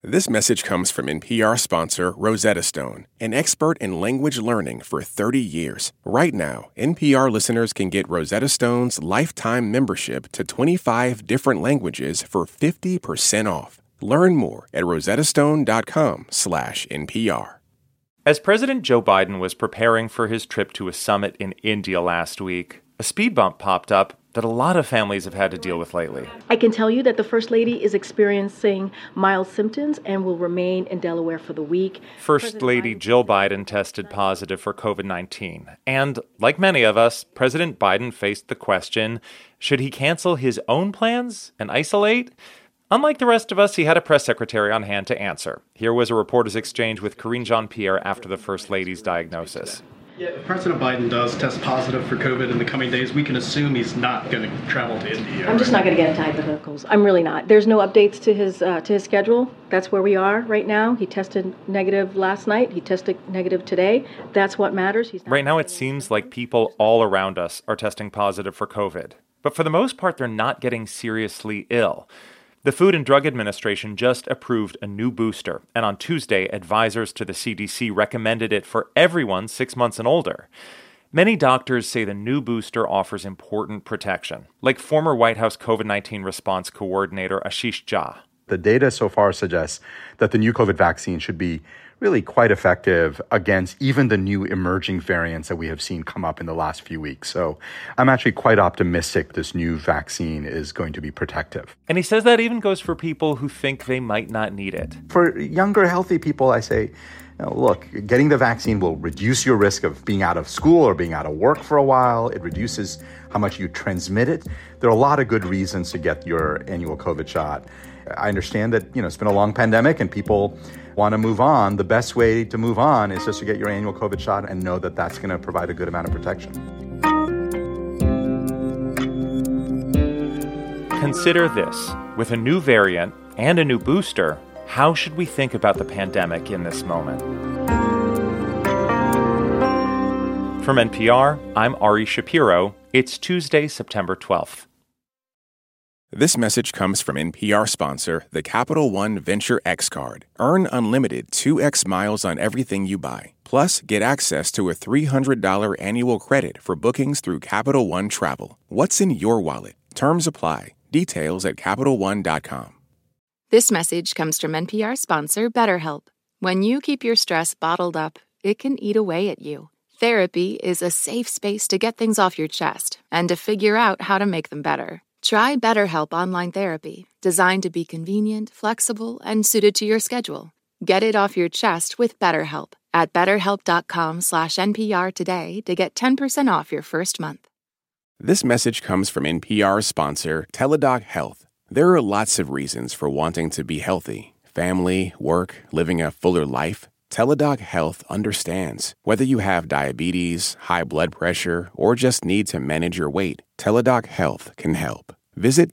This message comes from NPR sponsor Rosetta Stone, an expert in language learning for 30 years. Right now, NPR listeners can get Rosetta Stone's lifetime membership to 25 different languages for 50% off. Learn more at rosettastone.com/NPR. As President Joe Biden was preparing for his trip to a summit in India last week, a speed bump popped up that a lot of families have had to deal with lately. I can tell you that the First Lady is experiencing mild symptoms and will remain in Delaware for the week. First Lady Jill Biden tested positive for COVID-19. And like many of us, President Biden faced the question, should he cancel his own plans and isolate? Unlike the rest of us, he had a press secretary on hand to answer. Here was a reporter's exchange with Karine Jean-Pierre after the First Lady's diagnosis. Yeah, if President Biden does test positive for COVID in the coming days, we can assume he's not going to travel to India. I'm just not going to get into hypotheticals. I'm really not. There's no updates to his schedule. That's where we are right now. He tested negative last night. He tested negative today. That's what matters. Right now, it seems like people all around us are testing positive for COVID. But for the most part, they're not getting seriously ill. The Food and Drug Administration just approved a new booster, and on Tuesday, advisors to the CDC recommended it for everyone 6 months and older. Many doctors say the new booster offers important protection, like former White House COVID-19 response coordinator Ashish Jha. The data so far suggests that the new COVID vaccine should be really quite effective against even the new emerging variants that we have seen come up in the last few weeks. So I'm actually quite optimistic this new vaccine is going to be protective. And he says that even goes for people who think they might not need it. For younger, healthy people, I say, look, getting the vaccine will reduce your risk of being out of school or being out of work for a while. It reduces how much you transmit it. There are a lot of good reasons to get your annual COVID shot. I understand that, it's been a long pandemic and people want to move on. The best way to move on is just to get your annual COVID shot and know that that's going to provide a good amount of protection. Consider this. With a new variant and a new booster, how should we think about the pandemic in this moment? From NPR, I'm Ari Shapiro. It's Tuesday, September 12th. This message comes from NPR sponsor, the Capital One Venture X Card. Earn unlimited 2x miles on everything you buy. Plus, get access to a $300 annual credit for bookings through Capital One Travel. What's in your wallet? Terms apply. Details at CapitalOne.com. This message comes from NPR sponsor BetterHelp. When you keep your stress bottled up, it can eat away at you. Therapy is a safe space to get things off your chest and to figure out how to make them better. Try BetterHelp Online Therapy, designed to be convenient, flexible, and suited to your schedule. Get it off your chest with BetterHelp at BetterHelp.com/NPR today to get 10% off your first month. This message comes from NPR sponsor Teladoc Health. There are lots of reasons for wanting to be healthy. Family, work, living a fuller life. Teladoc Health understands. Whether you have diabetes, high blood pressure, or just need to manage your weight, Teladoc Health can help. Visit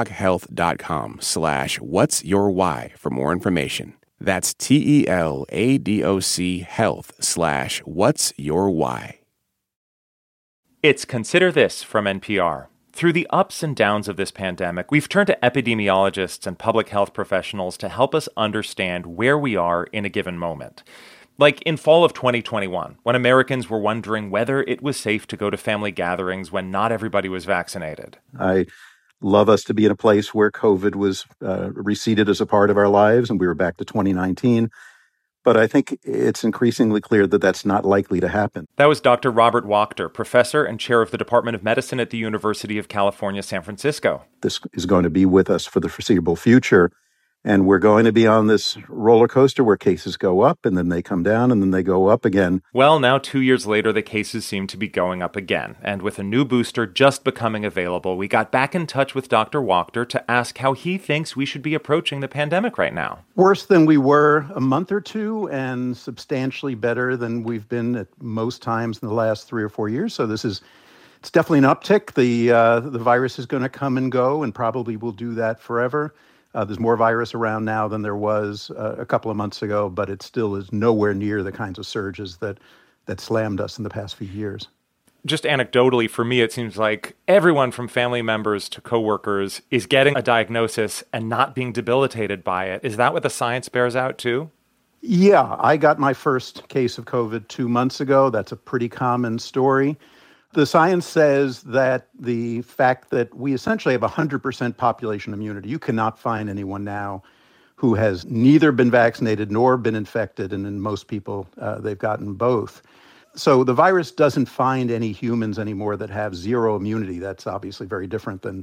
teladochealth.com/whatsyourwhy for more information. That's TELADOC health/whatsyourwhy. It's Consider This from NPR. Through the ups and downs of this pandemic, we've turned to epidemiologists and public health professionals to help us understand where we are in a given moment. Like in fall of 2021, when Americans were wondering whether it was safe to go to family gatherings when not everybody was vaccinated. I love us to be in a place where COVID was receded as a part of our lives and we were back to 2019. But I think it's increasingly clear that that's not likely to happen. That was Dr. Robert Wachter, professor and chair of the Department of Medicine at the University of California, San Francisco. This is going to be with us for the foreseeable future. And we're going to be on this roller coaster where cases go up and then they come down and then they go up again. Well, now 2 years later, the cases seem to be going up again. And with a new booster just becoming available, we got back in touch with Dr. Wachter to ask how he thinks we should be approaching the pandemic right now. Worse than we were a month or two and substantially better than we've been at most times in the last 3 or 4 years. So it's definitely an uptick. The virus is going to come and go and probably will do that forever. There's more virus around now than there was a couple of months ago, but it still is nowhere near the kinds of surges that slammed us in the past few years. just anecdotally, for me, it seems like everyone from family members to coworkers is getting a diagnosis and not being debilitated by it. Is that what the science bears out too? Yeah, I got my first case of COVID 2 months ago. That's a pretty common story. The science says that the fact that we essentially have 100% population immunity, you cannot find anyone now who has neither been vaccinated nor been infected, and in most people, they've gotten both. So the virus doesn't find any humans anymore that have zero immunity. That's obviously very different than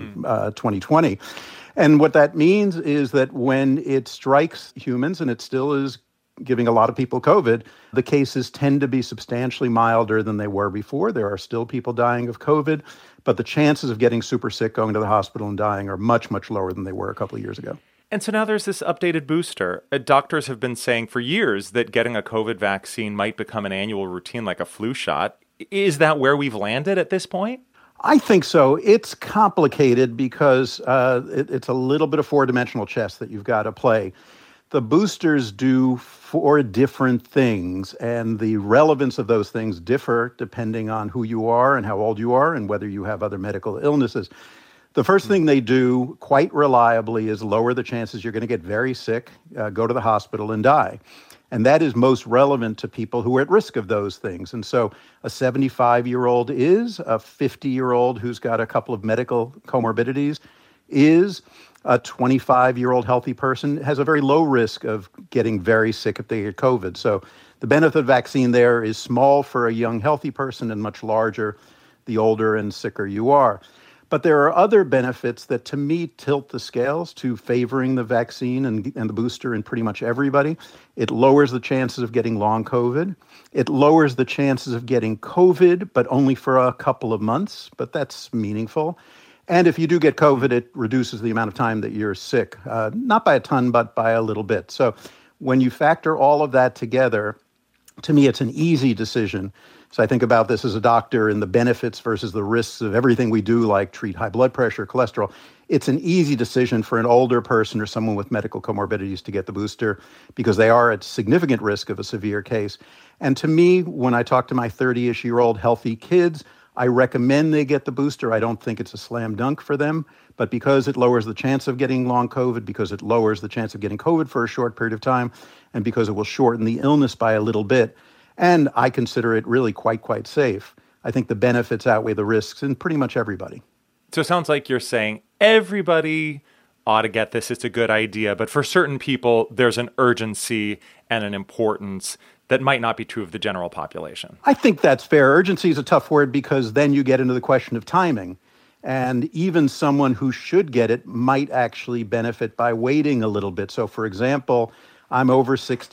2020. And what that means is that when it strikes humans, and it still is giving a lot of people COVID, the cases tend to be substantially milder than they were before. There are still people dying of COVID, but the chances of getting super sick, going to the hospital and dying are much, much lower than they were a couple of years ago. And so now there's this updated booster. Doctors have been saying for years that getting a COVID vaccine might become an annual routine like a flu shot. Is that where we've landed at this point? I think so. It's complicated because it's a little bit of four-dimensional chess that you've got to play. The boosters do four different things, and the relevance of those things differ depending on who you are and how old you are and whether you have other medical illnesses. The first thing they do quite reliably is lower the chances you're going to get very sick, go to the hospital, and die. And that is most relevant to people who are at risk of those things. And so a 75-year-old is, a 50-year-old who's got a couple of medical comorbidities is, a 25-year-old healthy person has a very low risk of getting very sick if they get COVID. So the benefit of vaccine there is small for a young healthy person and much larger the older and sicker you are. But there are other benefits that, to me, tilt the scales to favoring the vaccine and the booster in pretty much everybody. It lowers the chances of getting long COVID. It lowers the chances of getting COVID, but only for a couple of months, but that's meaningful. And if you do get COVID, it reduces the amount of time that you're sick, not by a ton, but by a little bit. So when you factor all of that together, to me, it's an easy decision. So I think about this as a doctor and the benefits versus the risks of everything we do, like treat high blood pressure, cholesterol. It's an easy decision for an older person or someone with medical comorbidities to get the booster because they are at significant risk of a severe case. And to me, when I talk to my 30-ish-year-old healthy kids, I recommend they get the booster. I don't think it's a slam dunk for them, but because it lowers the chance of getting long COVID, because it lowers the chance of getting COVID for a short period of time, and because it will shorten the illness by a little bit, and I consider it really quite safe, I think the benefits outweigh the risks in pretty much everybody. So it sounds like you're saying everybody ought to get this. It's a good idea. But for certain people, there's an urgency and an importance that might not be true of the general population. I think that's fair. Urgency is a tough word because then you get into the question of timing. And even someone who should get it might actually benefit by waiting a little bit. So, for example, I'm over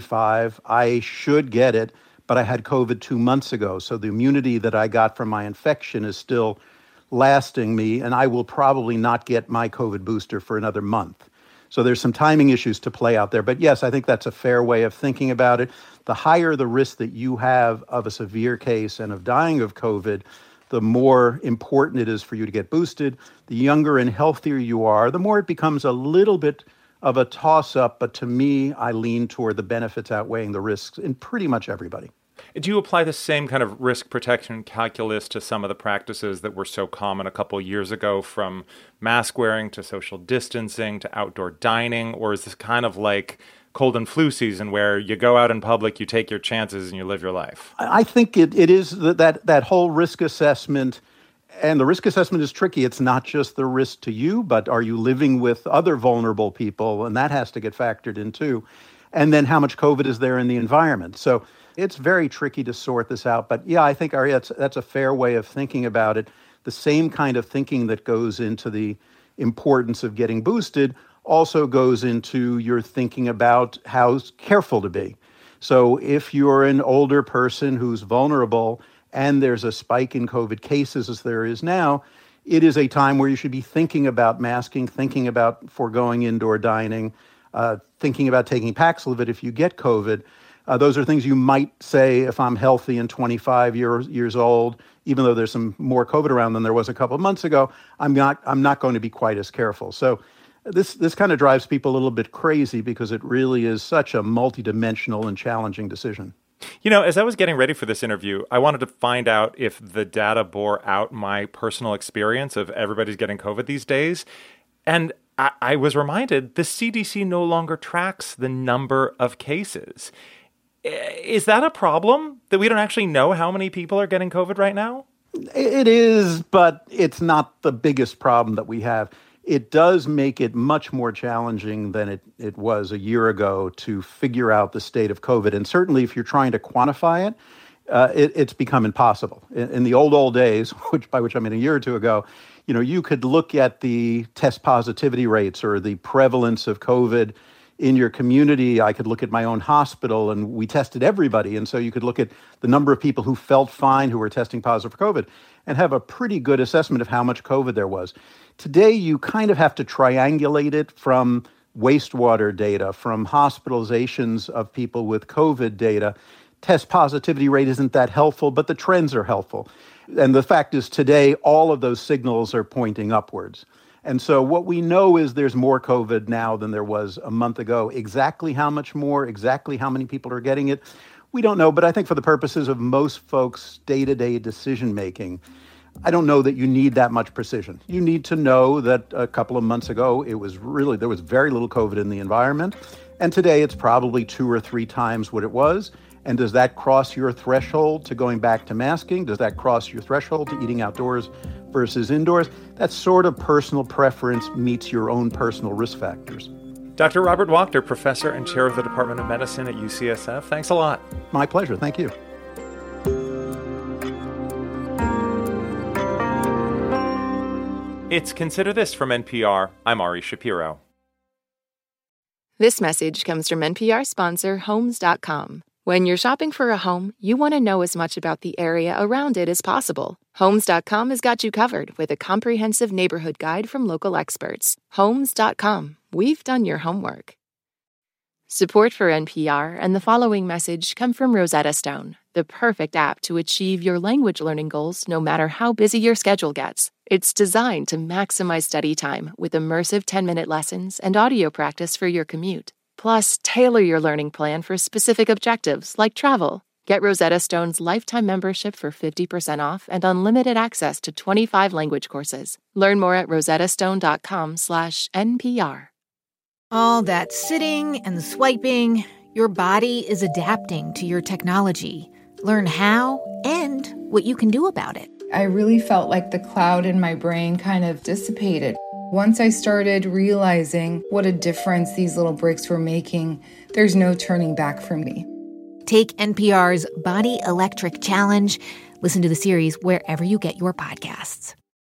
65. I should get it, but I had COVID 2 months ago. So the immunity that I got from my infection is still lasting me, and I will probably not get my COVID booster for another month. So there's some timing issues to play out there. But yes, I think that's a fair way of thinking about it. The higher the risk that you have of a severe case and of dying of COVID, the more important it is for you to get boosted. The younger and healthier you are, the more it becomes a little bit of a toss-up. But to me, I lean toward the benefits outweighing the risks in pretty much everybody. Do you apply the same kind of risk protection calculus to some of the practices that were so common a couple years ago, from mask wearing to social distancing to outdoor dining? Or is this kind of like cold and flu season where you go out in public, you take your chances, and you live your life? I think it is that whole risk assessment. And the risk assessment is tricky. It's not just the risk to you, but are you living with other vulnerable people? And that has to get factored in too. And then how much COVID is there in the environment? So it's very tricky to sort this out. But yeah, I think that's a fair way of thinking about it. The same kind of thinking that goes into the importance of getting boosted also goes into your thinking about how careful to be. So if you're an older person who's vulnerable and there's a spike in COVID cases as there is now, it is a time where you should be thinking about masking, thinking about foregoing indoor dining, thinking about taking Paxlovid if you get COVID. Those are things you might say if I'm healthy and 25 years old, even though there's some more COVID around than there was a couple of months ago, I'm not going to be quite as careful. So this kind of drives people a little bit crazy because it really is such a multidimensional and challenging decision. As I was getting ready for this interview, I wanted to find out if the data bore out my personal experience of everybody's getting COVID these days. And I was reminded the CDC no longer tracks the number of cases. Is that a problem, that we don't actually know how many people are getting COVID right now? It is, but it's not the biggest problem that we have. It does make it much more challenging than it was a year ago to figure out the state of COVID. And certainly if you're trying to quantify it, it's become impossible. In the old days, by which I mean a year or two ago, you could look at the test positivity rates or the prevalence of COVID in your community. I could look at my own hospital, and we tested everybody. And so you could look at the number of people who felt fine who were testing positive for COVID and have a pretty good assessment of how much COVID there was. Today, you kind of have to triangulate it from wastewater data, from hospitalizations of people with COVID data. Test positivity rate isn't that helpful, but the trends are helpful. And the fact is today, all of those signals are pointing upwards. And so what we know is there's more COVID now than there was a month ago. Exactly how much more, exactly how many people are getting it, we don't know. But I think for the purposes of most folks' day-to-day decision-making, I don't know that you need that much precision. You need to know that a couple of months ago, there was very little COVID in the environment. And today it's probably 2 or 3 times what it was. And does that cross your threshold to going back to masking? Does that cross your threshold to eating outdoors versus indoors? That sort of personal preference meets your own personal risk factors. Dr. Robert Wachter, professor and chair of the Department of Medicine at UCSF. Thanks a lot. My pleasure. Thank you. It's Consider This from NPR. I'm Ari Shapiro. This message comes from NPR sponsor Homes.com. When you're shopping for a home, you want to know as much about the area around it as possible. Homes.com has got you covered with a comprehensive neighborhood guide from local experts. Homes.com. We've done your homework. Support for NPR and the following message come from Rosetta Stone, the perfect app to achieve your language learning goals no matter how busy your schedule gets. It's designed to maximize study time with immersive 10-minute lessons and audio practice for your commute. Plus, tailor your learning plan for specific objectives like travel. Get Rosetta Stone's lifetime membership for 50% off and unlimited access to 25 language courses. Learn more at rosettastone.com/NPR. All that sitting and swiping, your body is adapting to your technology. Learn how and what you can do about it. I really felt like the cloud in my brain kind of dissipated. Once I started realizing what a difference these little breaks were making, there's no turning back for me. Take NPR's Body Electric Challenge. Listen to the series wherever you get your podcasts.